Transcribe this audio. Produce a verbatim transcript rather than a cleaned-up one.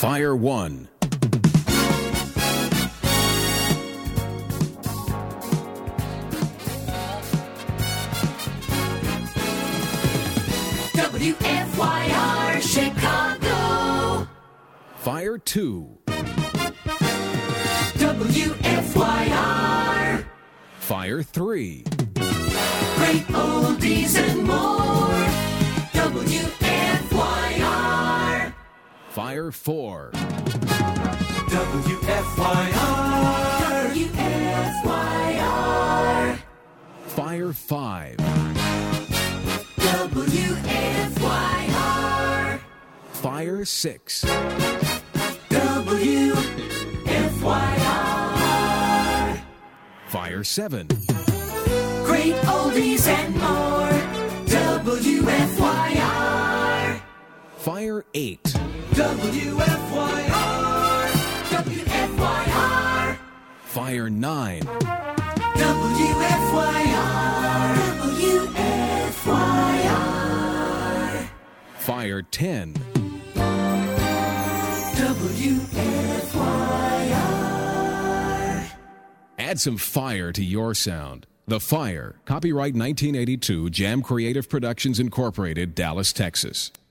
Fire one. W F Y R Chicago. Fire two. W F Y R. Fire three. Great oldies and more. W F Y R. Fire four. W F Y R. W F Y R. Fire five. W F Y R. Fire six. W F Y R. Fire seven. Great oldies and more. W F Y R. Fire eight. W F Y R. W F Y R. Fire nine. W F Y R. W F Y R. Fire ten. W F Y R. Add some fire to your sound. The Fire. Copyright nineteen eighty-two, Jam Creative Productions Incorporated, Dallas, Texas.